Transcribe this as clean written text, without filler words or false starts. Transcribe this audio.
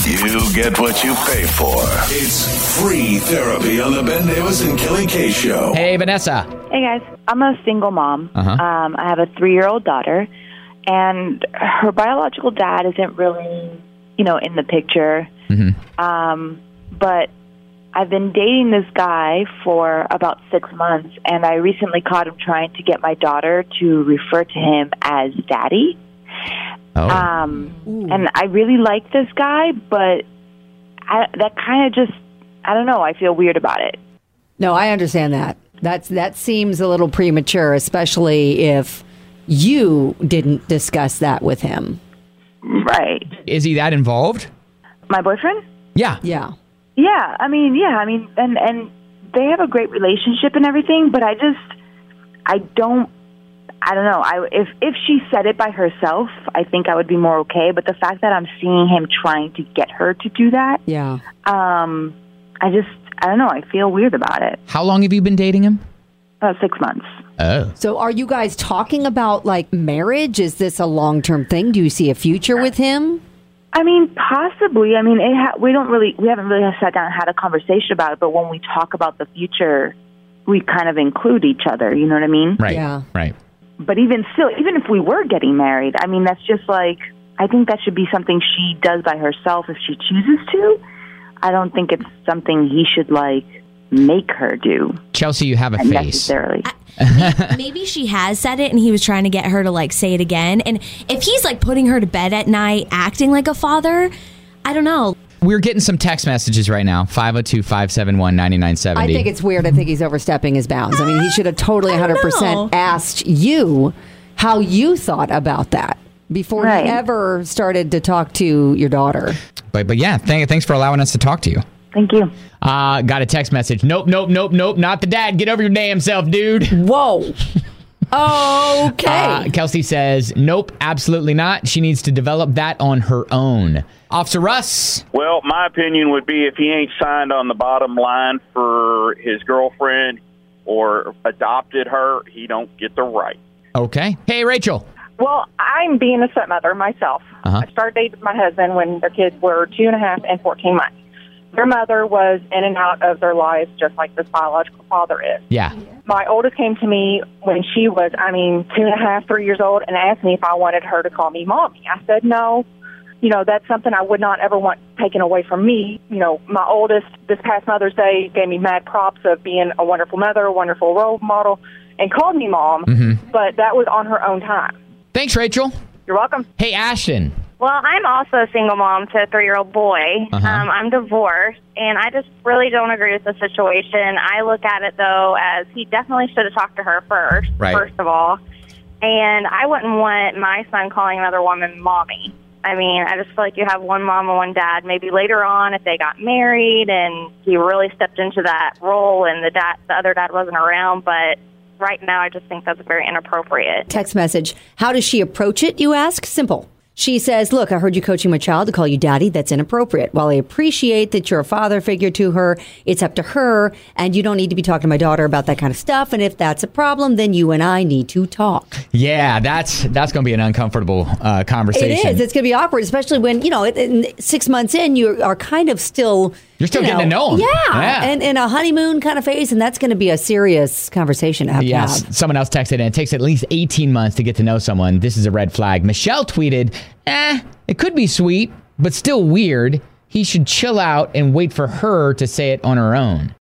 You get what you pay for. It's free therapy on the Ben Davis and Kelly K Show. Hey, Vanessa. Hey, guys. I'm a single mom. I have a 3-year-old daughter, and her biological dad isn't really, in the picture. But I've been dating this guy for about 6 months, and I recently caught him trying to get my daughter to refer to him as daddy. And I really like this guy, but that kind of just, I don't know, I feel weird about it. No, I understand that. That seems a little premature, especially if you didn't discuss that with him. Right. Is he that involved? My boyfriend? Yeah. Yeah. Yeah, I mean, and they have a great relationship and everything, but I don't know. If she said it by herself, I think I would be more okay. But the fact that I'm seeing him trying to get her to do that, I don't know. I feel weird about it. How long have you been dating him? About 6 months. Oh. So are you guys talking about marriage? Is this a long-term thing? Do you see a future with him? I mean, possibly. I mean, we haven't really sat down and had a conversation about it. But when we talk about the future, we kind of include each other. You know what I mean? Right. Yeah. Right. But even still, even if we were getting married, I mean, that's just I think that should be something she does by herself if she chooses to. I don't think it's something he should make her do. Chelsea, you have a face. Necessarily. Maybe she has said it and he was trying to get her to say it again. And if he's putting her to bed at night, acting like a father, I don't know. We're getting some text messages right now. 502-571-9970. I think it's weird. I think he's overstepping his bounds. I mean, he should have totally 100% asked you how you thought about that before he ever started to talk to your daughter. But yeah, thanks for allowing us to talk to you. Thank you. Got a text message. Nope, not the dad. Get over your damn self, dude. Whoa. Okay. Kelsey says, nope, absolutely not. She needs to develop that on her own. Officer Russ. Well, my opinion would be if he ain't signed on the bottom line for his girlfriend or adopted her, he don't get the right. Okay. Hey, Rachel. Well, I'm being a stepmother myself. I started dating my husband when their kids were 2.5 and 14 months. Their mother was in and out of their lives just like this biological father is. Yeah. My oldest came to me when she was, 2.5, 3 years old and asked me if I wanted her to call me mommy. I said no. That's something I would not ever want taken away from me. My oldest, this past Mother's Day, gave me mad props of being a wonderful mother, a wonderful role model, and called me mom, but that was on her own time. Thanks, Rachel. You're welcome. Hey, Ashton. Well, I'm also a single mom to a 3-year-old boy. I'm divorced, and I just really don't agree with the situation. I look at it, though, as he definitely should have talked to her first of all. And I wouldn't want my son calling another woman mommy. I just feel like you have one mom and one dad. Maybe later on, if they got married and he really stepped into that role and the other dad wasn't around, but right now I just think that's very inappropriate. Text message. How does she approach it, you ask? Simple. She says, look, I heard you coaching my child to call you daddy. That's inappropriate. While I appreciate that you're a father figure to her, it's up to her, and you don't need to be talking to my daughter about that kind of stuff. And if that's a problem, then you and I need to talk. Yeah, that's going to be an uncomfortable conversation. It is. It's going to be awkward, especially when, 6 months in, you are kind of still... You're still getting to know him. Yeah. And in a honeymoon kind of phase, and that's going to be a serious conversation to have. Yes. Someone else texted in. It takes at least 18 months to get to know someone. This is a red flag. Michelle tweeted, it could be sweet, but still weird. He should chill out and wait for her to say it on her own.